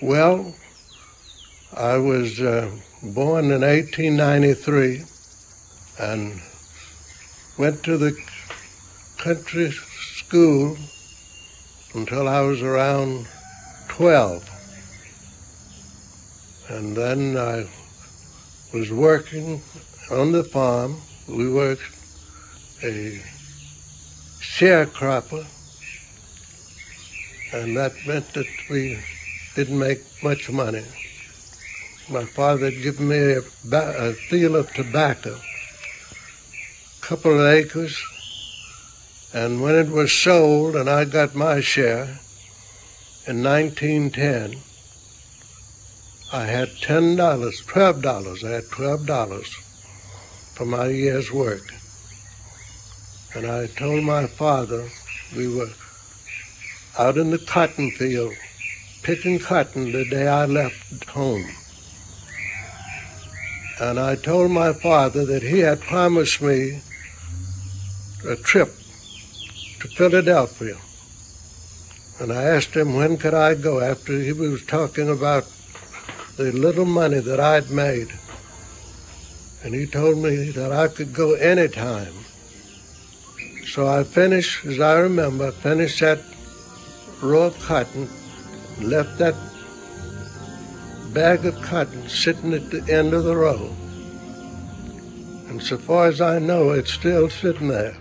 Well, I was born in 1893 and went to the country school until I was around 12. And then I was working on the farm. We were a sharecropper, and that meant that we didn't make much money. My father had given me a field of tobacco, a couple of acres, and when it was sold and I got my share in 1910, I had $12. I had $12 for my year's work. And I told my father, we were out in the cotton field, picking cotton the day I left home. And I told my father that he had promised me a trip to Philadelphia. And I asked him when could I go after he was talking about the little money that I'd made. And he told me that I could go anytime. So I finished, as I remember, finished that row of cotton, left that bag of cotton sitting at the end of the row. And so far as I know, it's still sitting there.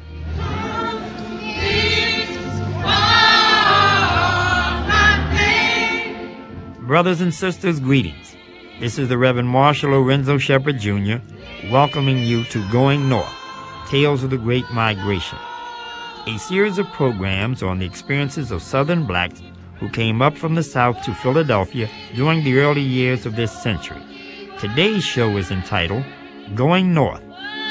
Brothers and sisters, greetings. This is the Reverend Marshall Lorenzo Shepard, Jr., welcoming you to Going North, Tales of the Great Migration, a series of programs on the experiences of Southern blacks who came up from the South to Philadelphia during the early years of this century. Today's show is entitled Going North.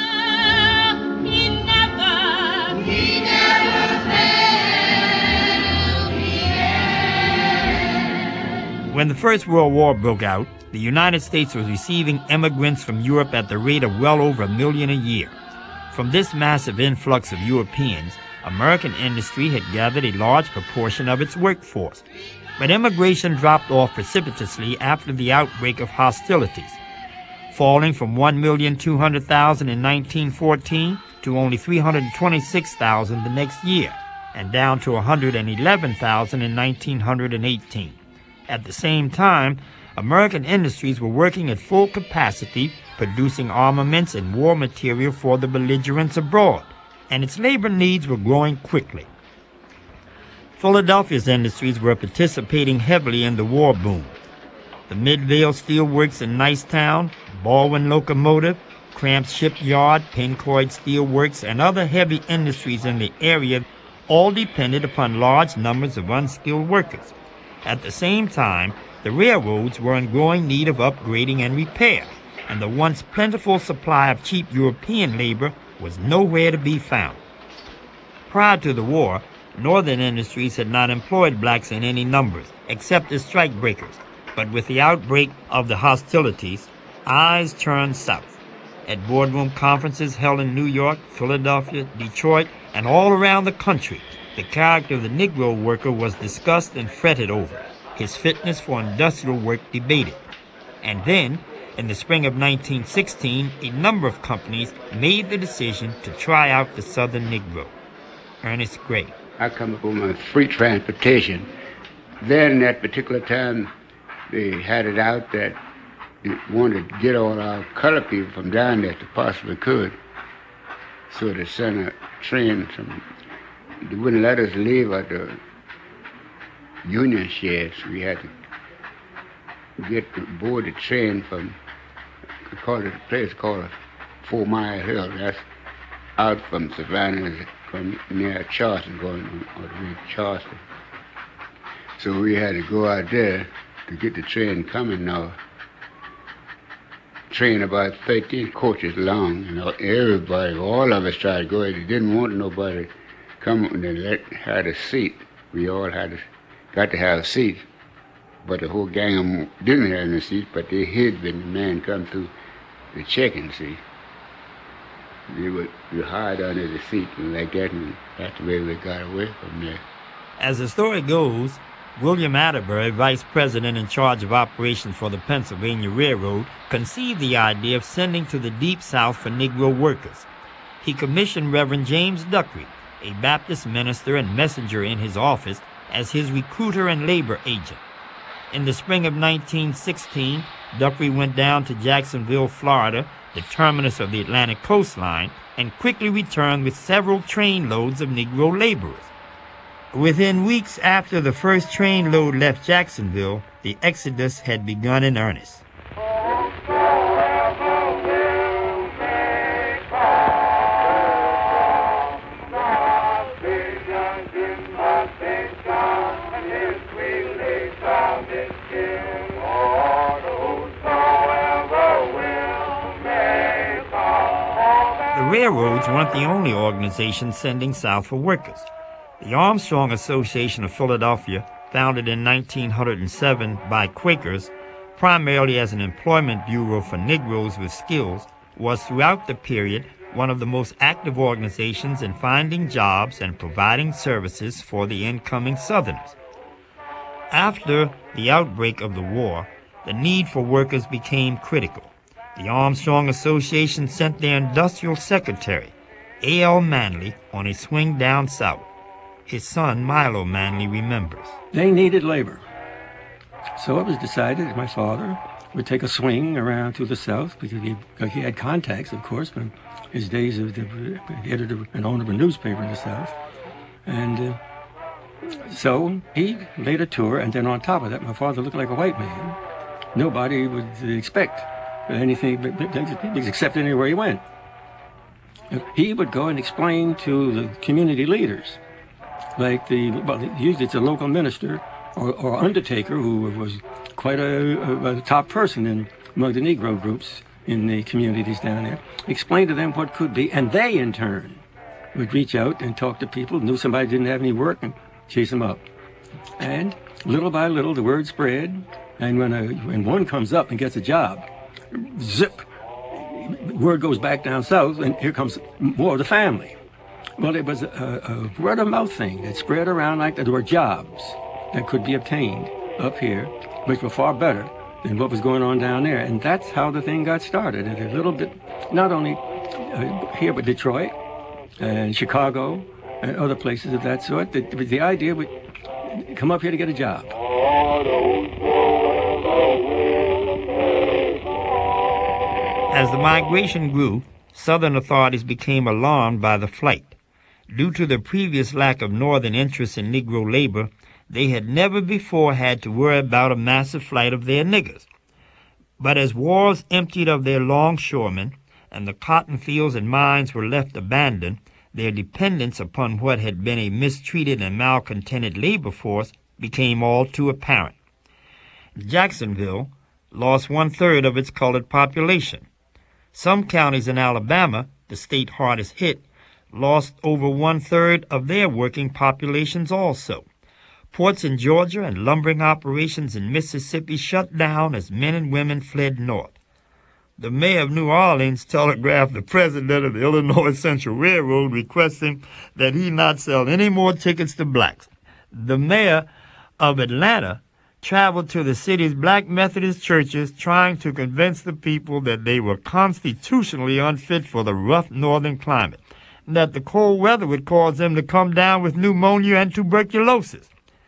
When the First World War broke out, the United States was receiving immigrants from Europe at the rate of well over 1 million a year. From this massive influx of Europeans, American industry had gathered a large proportion of its workforce. But immigration dropped off precipitously after the outbreak of hostilities, falling from 1,200,000 in 1914 to only 326,000 the next year, and down to 111,000 in 1918. At the same time, American industries were working at full capacity, producing armaments and war material for the belligerents abroad, and its labor needs were growing quickly. Philadelphia's industries were participating heavily in the war boom. The Midvale Steel Works in Nicetown, Baldwin Locomotive, Cramp's Shipyard, Pencroyd Steel Works, and other heavy industries in the area all depended upon large numbers of unskilled workers. At the same time, the railroads were in growing need of upgrading and repair, and the once plentiful supply of cheap European labor was nowhere to be found. Prior to the war, northern industries had not employed blacks in any numbers, except as strikebreakers. But with the outbreak of the hostilities, eyes turned south. At boardroom conferences held in New York, Philadelphia, Detroit, and all around the country, the character of the Negro worker was discussed and fretted over, his fitness for industrial work debated. And then, in the spring of 1916, a number of companies made the decision to try out the Southern Negro. Ernest Gray. I come up on free transportation. Then, at particular time, they had it out that they wanted to get all our colored people from down there if they possibly could. So they sent a train from. They wouldn't let us leave at the Union sheds. We had to get aboard the train from a place called 4 Mile Hill. That's out from Savannah, from near Charleston, going on the way to Charleston. So we had to go out there to get the train coming now. Train about 13 coaches long. You know, everybody, all of us tried to go. They didn't want nobody come and they had a seat. We all got to have a seat. But the whole gang of them didn't have any seat, but they hid when the man come through the check-in seat. They would hide under the seat and like that, and that's the way we got away from there. As the story goes, William Atterbury, vice president in charge of operations for the Pennsylvania Railroad, conceived the idea of sending to the Deep South for Negro workers. He commissioned Reverend James Duckery, a Baptist minister and messenger in his office, as his recruiter and labor agent. In the spring of 1916, Duckery went down to Jacksonville, Florida, the terminus of the Atlantic coastline, and quickly returned with several trainloads of Negro laborers. Within weeks after the first trainload left Jacksonville, the exodus had begun in earnest. The railroads weren't the only organization sending south for workers. The Armstrong Association of Philadelphia, founded in 1907 by Quakers, primarily as an employment bureau for Negroes with skills, was throughout the period one of the most active organizations in finding jobs and providing services for the incoming Southerners. After the outbreak of the war, the need for workers became critical. The Armstrong Association sent their industrial secretary, A.L. Manley, on a swing down south. His son, Milo Manley, remembers. They needed labor. So it was decided that my father would take a swing around to the South because he had contacts, of course, from his days of the editor and owner of a newspaper in the South. And so he made a tour, and then on top of that, my father looked like a white man. Nobody would expect anything except anywhere he went. He would go and explain to the community leaders, like usually it's a local minister or undertaker who was quite a top person among the Negro groups in the communities down there, explain to them what could be, and they in turn would reach out and talk to people, knew somebody didn't have any work, and chase them up. And little by little the word spread, and when one comes up and gets a job, zip, word goes back down south, and here comes more of the family. Well, it was a word-of-mouth thing that spread around like that. There were jobs that could be obtained up here, which were far better than what was going on down there. And that's how the thing got started. And a little bit, not only here, but Detroit and Chicago and other places of that sort. The idea would come up here to get a job. As the migration grew, Southern authorities became alarmed by the flight. Due to the previous lack of Northern interest in Negro labor, they had never before had to worry about a massive flight of their niggers. But as wars emptied of their longshoremen and the cotton fields and mines were left abandoned, their dependence upon what had been a mistreated and malcontented labor force became all too apparent. Jacksonville lost 1/3 of its colored population. Some counties in Alabama, the state hardest hit, lost over 1/3 of their working populations also. Ports in Georgia and lumbering operations in Mississippi shut down as men and women fled north. The mayor of New Orleans telegraphed the president of the Illinois Central Railroad requesting that he not sell any more tickets to blacks. The mayor of Atlanta traveled to the city's black Methodist churches trying to convince the people that they were constitutionally unfit for the rough northern climate, and that the cold weather would cause them to come down with pneumonia and tuberculosis.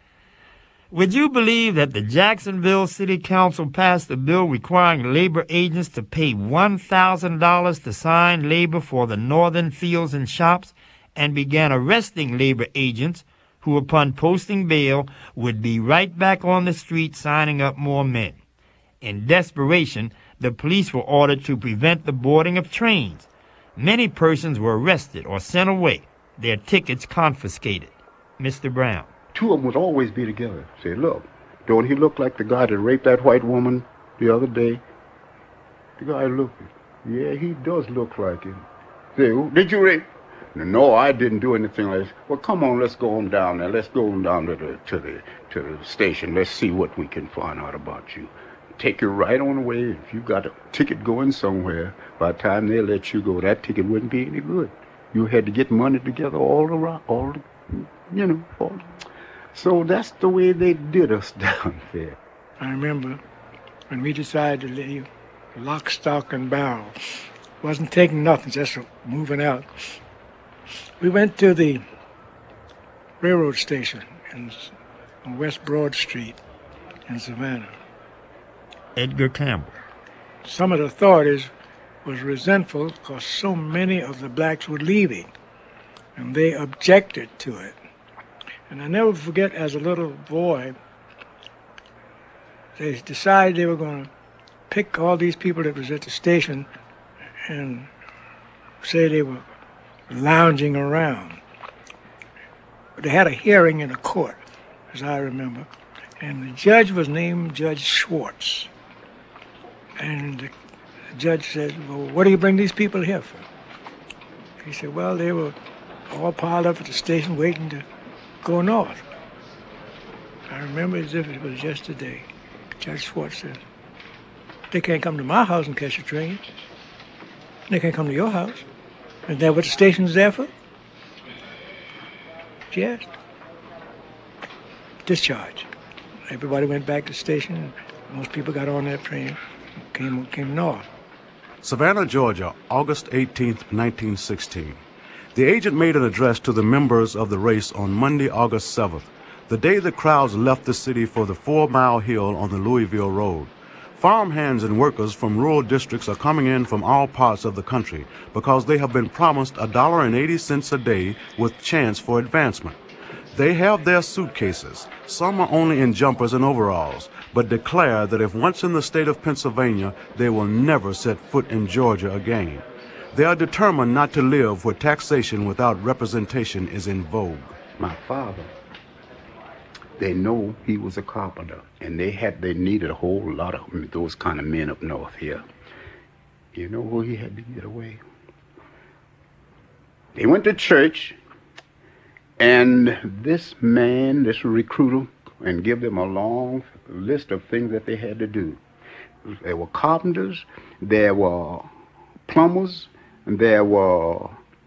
Would you believe that the Jacksonville City Council passed a bill requiring labor agents to pay $1,000 to sign labor for the northern fields and shops, and began arresting labor agents who, upon posting bail, would be right back on the street signing up more men? In desperation, the police were ordered to prevent the boarding of trains. Many persons were arrested or sent away, their tickets confiscated. Mr. Brown. Two of them would always be together. Say, look, don't he look like the guy that raped that white woman the other day? The guy looked, yeah, he does look like him. Say, did you rape? No, I didn't do anything like this. Well, come on, let's go on down there. Let's go on down to the station. Let's see what we can find out about you. Take you right on the way. If you got a ticket going somewhere, by the time they let you go, that ticket wouldn't be any good. You had to get money together all around, So that's the way they did us down there. I remember when we decided to leave, lock, stock, and barrel. Wasn't taking nothing, just moving out. We went to the railroad station on West Broad Street in Savannah. Edgar Campbell. Some of the authorities was resentful because so many of the blacks were leaving, and they objected to it. And I never forget, as a little boy, they decided they were going to pick all these people that was at the station and say they were lounging around. But they had a hearing in a court, as I remember, and the judge was named Judge Schwartz. And the judge said, well, what do you bring these people here for? He said, well, they were all piled up at the station waiting to go north. I remember as if it was yesterday. Judge Schwartz said, they can't come to my house and catch a train. They can't come to your house. Is that what the station's there for? Yes. Discharge. Everybody went back to the station. Most people got on that train, came north. Savannah, Georgia, August 18, 1916. The agent made an address to the members of the race on Monday, August 7th, the day the crowds left the city for the 4-mile hill on the Louisville Road. Farmhands and workers from rural districts are coming in from all parts of the country because they have been promised $1.80 a day with chance for advancement. They have their suitcases. Some are only in jumpers and overalls, but declare that if once in the state of Pennsylvania, they will never set foot in Georgia again. They are determined not to live where taxation without representation is in vogue. My father, they know he was a carpenter, and they needed a whole lot of those kind of men up north here. You know where he had to get away? They went to church, and this man, this recruiter, and give them a long list of things that they had to do. There were carpenters, there were plumbers, and there were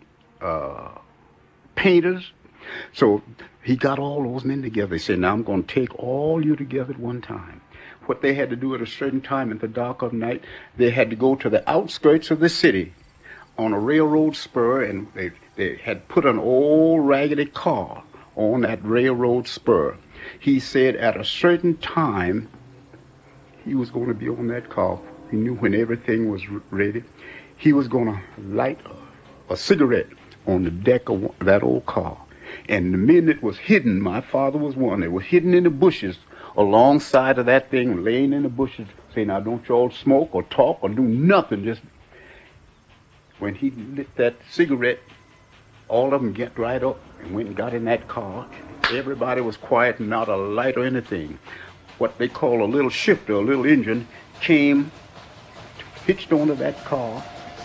painters. So he got all those men together. He said, now I'm going to take all you together at one time. What they had to do at a certain time in the dark of night, they had to go to the outskirts of the city on a railroad spur, and they had put an old raggedy car on that railroad spur. He said at a certain time, he was going to be on that car. He knew when everything was ready, he was going to light a cigarette on the deck of that old car. And the men that was hidden, my father was one, they were hidden in the bushes alongside of that thing, laying in the bushes, saying, now don't you all smoke or talk or do nothing. Just when he lit that cigarette, all of them get right up and went and got in that car. Everybody was quiet and not a light or anything. What they call a little shifter, a little engine, came, hitched onto that car,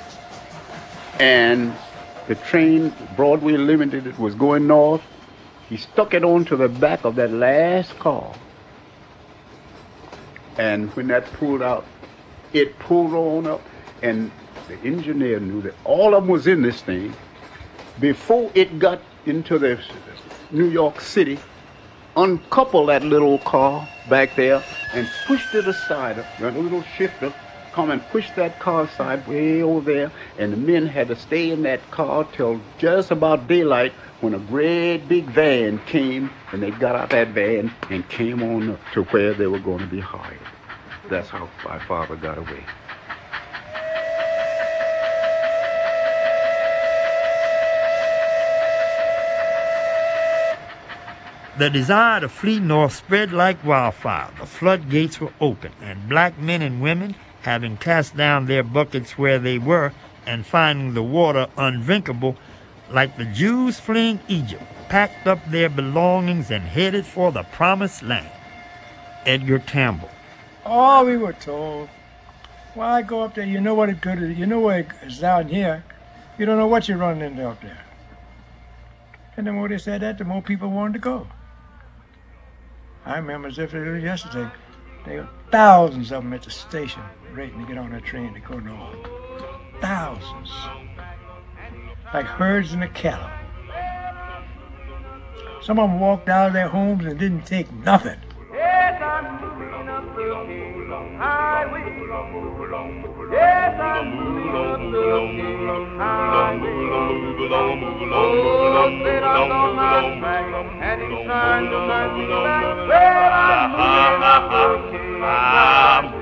and the train, Broadway Limited, that was going north, he stuck it onto the back of that last car. And when that pulled out, it pulled on up, and the engineer knew that all of them was in this thing. Before it got into the New York City, uncoupled that little car back there and pushed it aside. That little shifter come and push that car aside way over there, and the men had to stay in that car till just about daylight when a great big van came, and they got out that van and came on to where they were going to be hired. That's how my father got away. The desire to flee north spread like wildfire. The floodgates were open, and black men and women, having cast down their buckets where they were and finding the water undrinkable, like the Jews fleeing Egypt, packed up their belongings and headed for the promised land. Edgar Campbell. Oh, we were told, why go up there? You know what it could is. You know what it's down here. You don't know what you're running into up there. And the more they said that, the more people wanted to go. I remember as if it was yesterday. There were thousands of them at the station waiting to get on that train to go north. Thousands. Like herds in a cattle. Some of them walked out of their homes and didn't take nothing. Yes, I'm moving up the King Highway. Yes, I'm moving up the King Highway. Oh, said I'm on my track, and he's trying to turn me back. Well, I'm moving up the King Highway.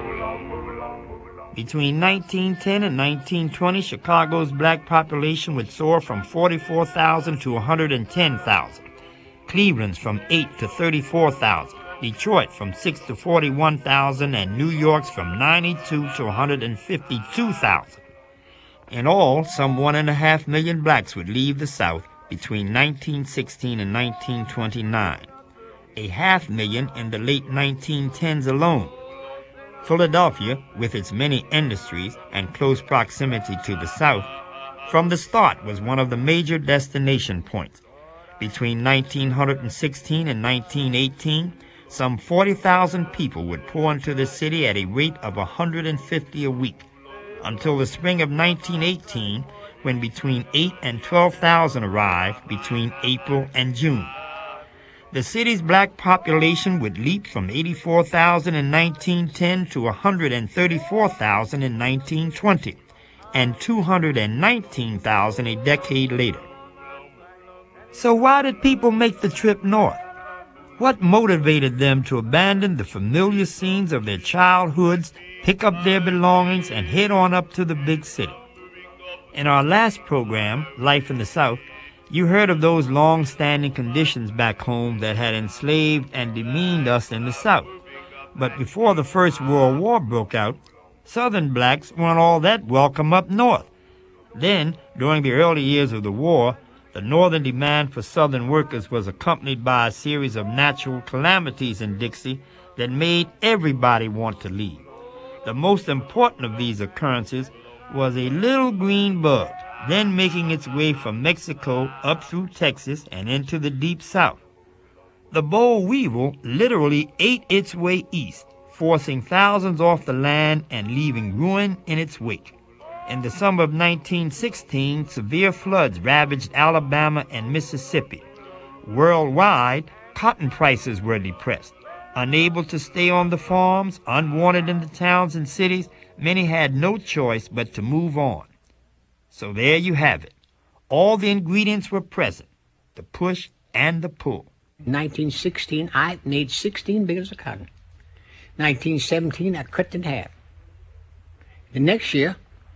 Between 1910 and 1920, Chicago's black population would soar from 44,000 to 110,000. Cleveland's from 8 to 34,000. Detroit from 6 to 41,000, and New York's from 92 to 152,000. In all, some 1.5 million blacks would leave the South between 1916 and 1929, 500,000 in the late 1910s alone. Philadelphia, with its many industries and close proximity to the South, from the start was one of the major destination points. Between 1916 and 1918, some 40,000 people would pour into the city at a rate of 150 a week, until the spring of 1918, when between 8 and 12,000 arrived between April and June. The city's black population would leap from 84,000 in 1910 to 134,000 in 1920, and 219,000 a decade later. So why did people make the trip north? What motivated them to abandon the familiar scenes of their childhoods, pick up their belongings, and head on up to the big city? In our last program, Life in the South, you heard of those long-standing conditions back home that had enslaved and demeaned us in the South. But before the First World War broke out, Southern blacks weren't all that welcome up north. Then, during the early years of the war, the northern demand for Southern workers was accompanied by a series of natural calamities in Dixie that made everybody want to leave. The most important of these occurrences was a little green bug, then making its way from Mexico up through Texas and into the deep South. The boll weevil literally ate its way east, forcing thousands off the land and leaving ruin in its wake. In the summer of 1916, severe floods ravaged Alabama and Mississippi. Worldwide, cotton prices were depressed. Unable to stay on the farms, unwanted in the towns and cities, many had no choice but to move on. So there you have it. All the ingredients were present, the push and the pull. 1916, I made 16 bales of cotton. 1917, I cut in half. The next year,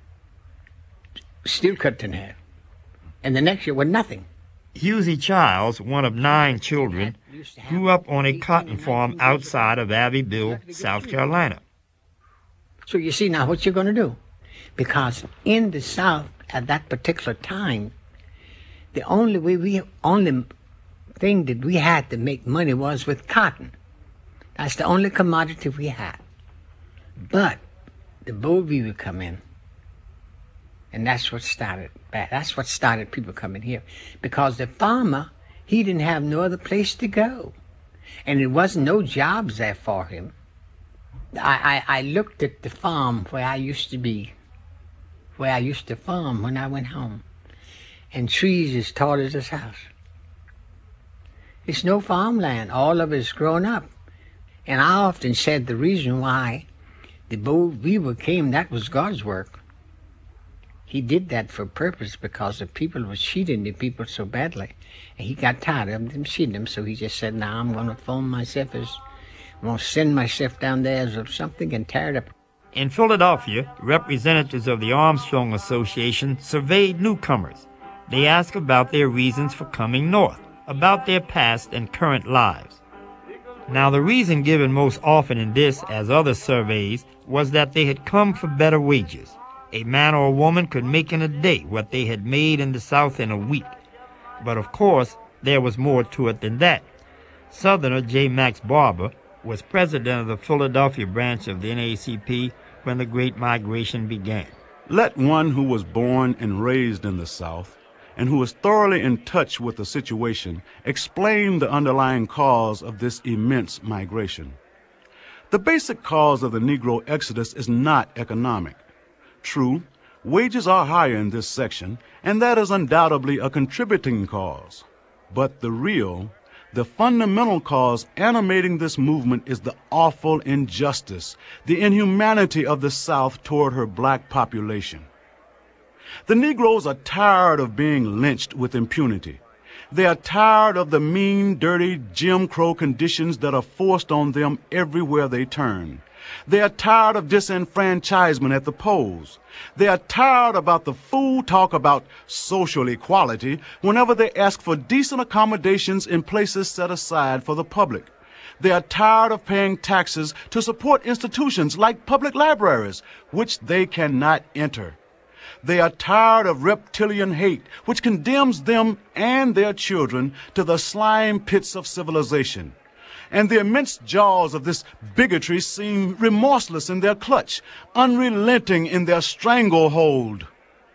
still cut in half. And the next year was nothing. Husey Childs, one of 9 children, grew up on a cotton farm outside of Abbeville, South Carolina. So you see now what you're going to do. Because in the South at that particular time, the only thing that we had to make money was with cotton. That's the only commodity we had. But the boll weevil come in. And that's what started bad. That's what started people coming here. Because the farmer, he didn't have no other place to go. And there wasn't no jobs there for him. I looked at the farm where I used to be, where I used to farm when I went home. And trees as tall as this house. It's no farmland. All of it's grown up. And I often said the reason why the boll weevil came, that was God's work. He did that for purpose because the people were cheating the people so badly. And he got tired of them cheating them, so he just said, now I'm going to form myself as, I'm going to send myself down there as something and tear it up. In Philadelphia, representatives of the Armstrong Association surveyed newcomers. They asked about their reasons for coming north, about their past and current lives. Now, the reason given most often in this, as other surveys, was that they had come for better wages. A man or a woman could make in a day what they had made in the South in a week. But of course, there was more to it than that. Southerner J. Max Barber was president of the Philadelphia branch of the NAACP when the Great Migration began. Let one who was born and raised in the South and who is thoroughly in touch with the situation explain the underlying cause of this immense migration. The basic cause of the Negro exodus is not economic. True, wages are higher in this section, and that is undoubtedly a contributing cause. But the real, The fundamental cause animating this movement is the awful injustice, the inhumanity of the South toward her black population. The Negroes are tired of being lynched with impunity. They are tired of the mean, dirty Jim Crow conditions that are forced on them everywhere they turn. They are tired of disenfranchisement at the polls. They are tired about the fool talk about social equality whenever they ask for decent accommodations in places set aside for the public. They are tired of paying taxes to support institutions like public libraries, which they cannot enter. They are tired of reptilian hate, which condemns them and their children to the slime pits of civilization. And the immense jaws of this bigotry seem remorseless in their clutch, unrelenting in their stranglehold.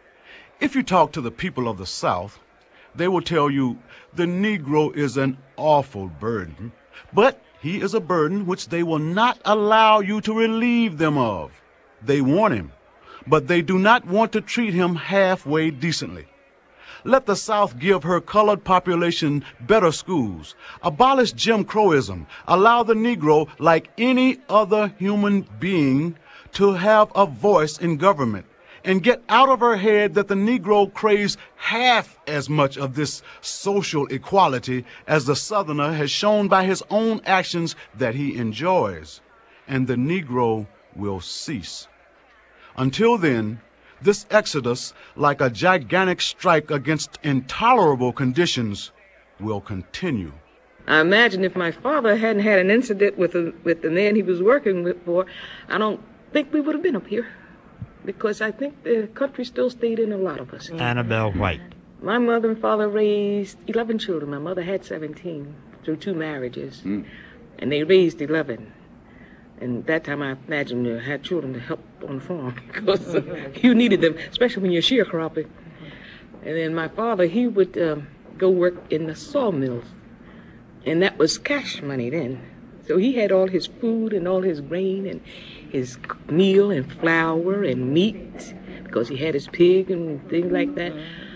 If you talk to the people of the South, they will tell you the Negro is an awful burden, but he is a burden which they will not allow you to relieve them of. They want him, but they do not want to treat him halfway decently. Let the South give her colored population better schools, abolish Jim Crowism, allow the Negro, like any other human being, to have a voice in government, and get out of her head that the Negro craves half as much of this social equality as the Southerner has shown by his own actions that he enjoys, and the Negro will cease. Until then, this exodus, like a gigantic strike against intolerable conditions, will continue. I imagine if my father hadn't had an incident with the man he was working with for, I don't think we would have been up here. Because I think the country still stayed in a lot of us. Annabelle White. My mother and father raised 11 children. My mother had 17 through 2 marriages. And they raised 11. And that time I imagine you had children to help on the farm because you needed them, especially when you're sharecropping. And then my father, he would go work in the sawmills. And that was cash money then. So he had all his food and all his grain and his meal and flour and meat because he had his pig and things like that.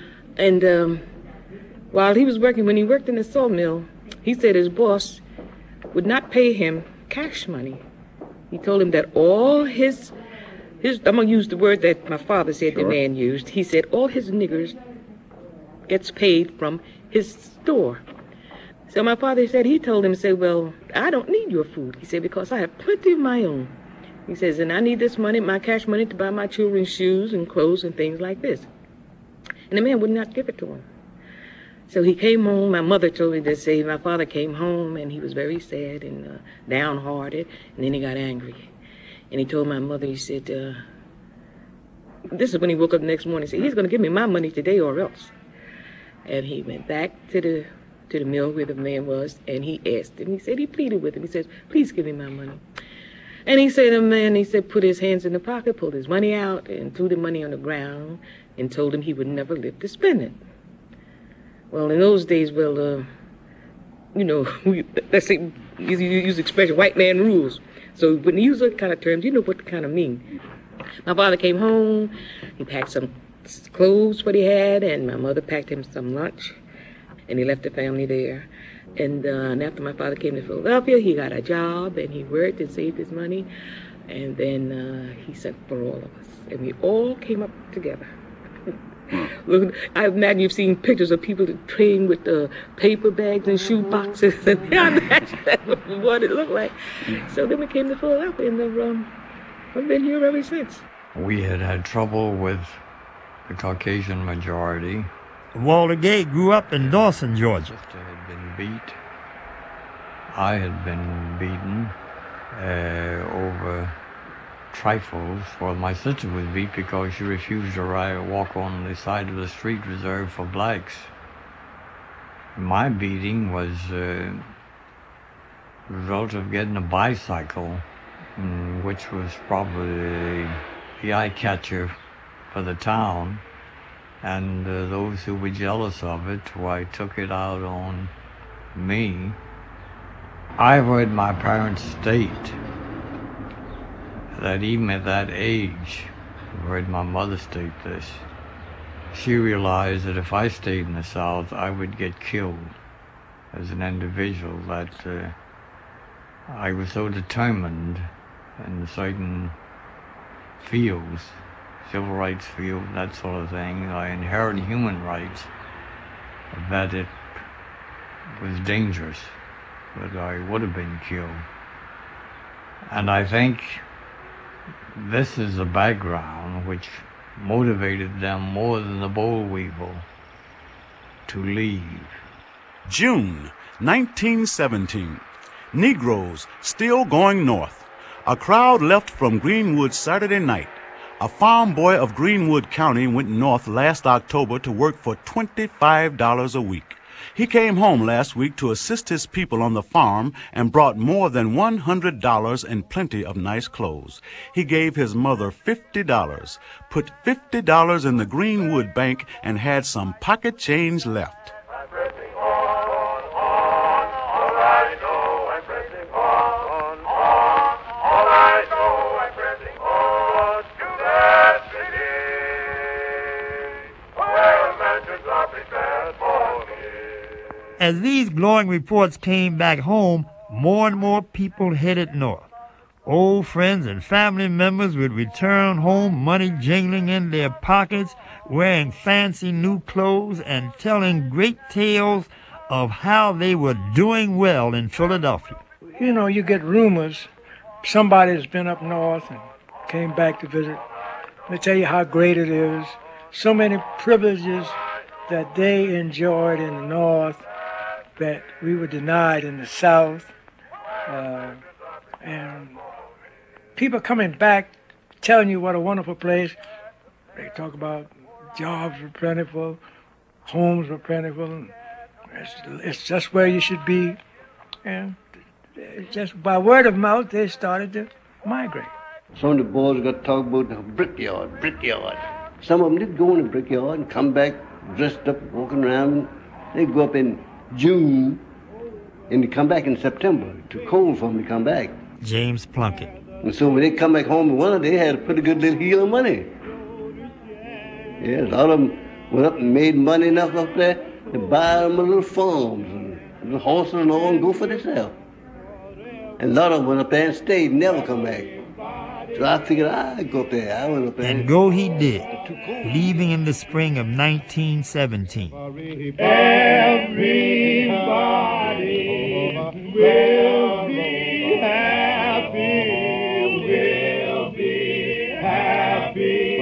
And while he was working, when he worked in the sawmill, he said his boss would not pay him cash money. He told him that all his I'm going to use the word that my father said the man used. He said all his niggers gets paid from his store. So my father said, he told him, said, well, I don't need your food. He said, because I have plenty of my own. He says, and I need this money, my cash money, to buy my children's shoes and clothes and things like this. And the man would not give it to him. So he came home. My mother told me to say my father came home and he was very sad and downhearted. And then he got angry. And he told my mother, he said, this is when he woke up the next morning. He said, he's going to give me my money today or else. And he went back to the mill where the man was, and he asked him. He said, he pleaded with him. He said, please give me my money. And he said, the man, he said, put his hands in the pocket, pulled his money out, and threw the money on the ground, and told him he would never live to spend it. Well, in those days, well, you know, let's say, you use the expression, white man rules. So when you use those kind of terms, you know what they kind of mean. My father came home, he packed some clothes, what he had, and my mother packed him some lunch, and he left the family there. And after my father came to Philadelphia, he got a job, and he worked and saved his money, and then he sent for all of us, and we all came up together. Look, I imagine you've seen pictures of people trained with paper bags and shoe boxes, and I imagine that's what it looked like. So then we came to Philadelphia, and I've been here ever since. We had trouble with the Caucasian majority. Walter Gay grew up in Dawson, Georgia. My sister had been beat. I had been beaten over trifles. Well, my sister was beat because she refused to walk on the side of the street reserved for blacks. My beating was a result of getting a bicycle, which was probably the eye catcher for the town. And those who were jealous of it, why, took it out on me. I heard my parents state that even at that age, I heard my mother state this, she realized that if I stayed in the South, I would get killed. as an individual that I was so determined in certain fields, civil rights field, that sort of thing, inherent human rights, that it was dangerous, that I would have been killed. And I think this is the background which motivated them more than the boll weevil to leave. June 1917. Negroes still going north. A crowd left from Greenwood Saturday night. A farm boy of Greenwood County went north last October to work for $25 a week. He came home last week to assist his people on the farm and brought more than $100 and plenty of nice clothes. He gave his mother $50, put $50 in the Greenwood Bank, and had some pocket change left. As these glowing reports came back home, more and more people headed north. Old friends and family members would return home, money jingling in their pockets, wearing fancy new clothes, and telling great tales of how they were doing well in Philadelphia. You know, you get rumors. Somebody's been up north and came back to visit. They tell you how great it is. So many privileges that they enjoyed in the north that we were denied in the South. And people coming back telling you what a wonderful place. They talk about jobs were plentiful, homes were plentiful. It's just where you should be. And just by word of mouth, they started to migrate. Some of the boys got to talk about the brickyard. Some of them did go in the brickyard and come back dressed up, walking around. They go up in June and they come back in September. Too cold for them to come back. James Plunkett. And so when they come back home in winter, they had a pretty good little heel of money. Yeah, a lot of them went up and made money enough up there to buy them a little farms and little horses and all and go for themselves. And a lot of them went up there and stayed, never come back. So I figured I'd go up there. I went up there. And go he did, leaving in the spring of 1917. Everybody will be happy, will be happy.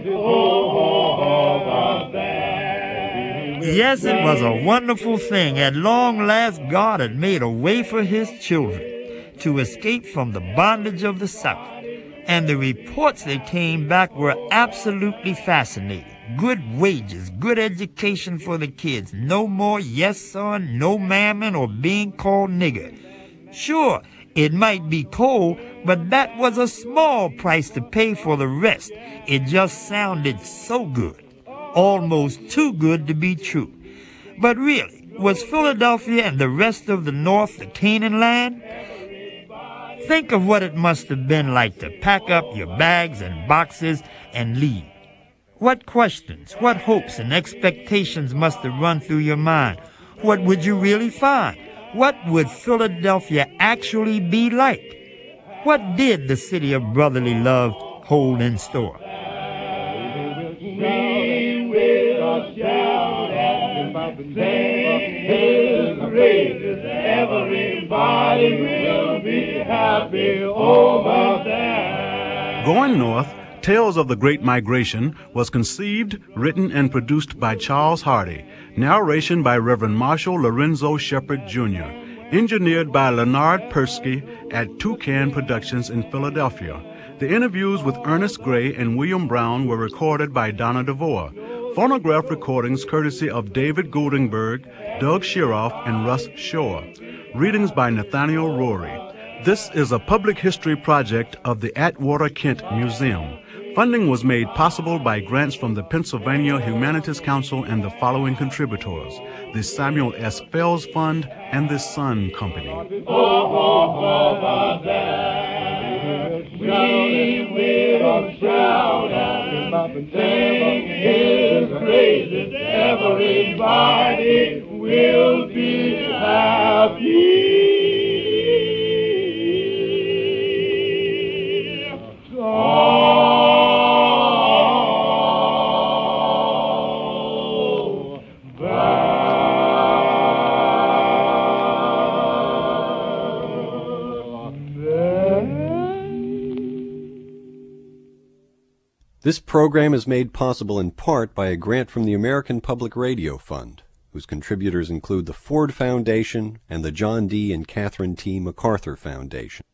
Over there. Yes, it was a wonderful thing. At long last, God had made a way for his children to escape from the bondage of the South. And the reports that came back were absolutely fascinating. Good wages, good education for the kids. No more yes, son, no ma'am, or being called nigger. Sure, it might be cold, but that was a small price to pay for the rest. It just sounded so good. Almost too good to be true. But really, was Philadelphia and the rest of the North the Canaan land? Think of what it must have been like to pack up your bags and boxes and leave. What questions, what hopes and expectations must have run through your mind? What would you really find? What would Philadelphia actually be like? What did the city of brotherly love hold in store? We will shout and sing his praises. Everybody will be happy over there. Going North, Tales of the Great Migration was conceived, written, and produced by Charles Hardy. Narration by Reverend Marshall Lorenzo Shepard, Jr. Engineered by Leonard Persky at Toucan Productions in Philadelphia. The interviews with Ernest Gray and William Brown were recorded by Donna DeVore. Phonograph recordings courtesy of David Goldenberg, Doug Sheeroff, and Russ Shore. Readings by Nathaniel Rory. This is a public history project of the Atwater Kent Museum. Funding was made possible by grants from the Pennsylvania Humanities Council and the following contributors: the Samuel S. Fells Fund and the Sun Company. Over there, we will shout and sing his praises. Everybody will will be happy. This program is made possible in part by a grant from the American Public Radio Fund, whose contributors include the Ford Foundation and the John D. and Catherine T. MacArthur Foundation.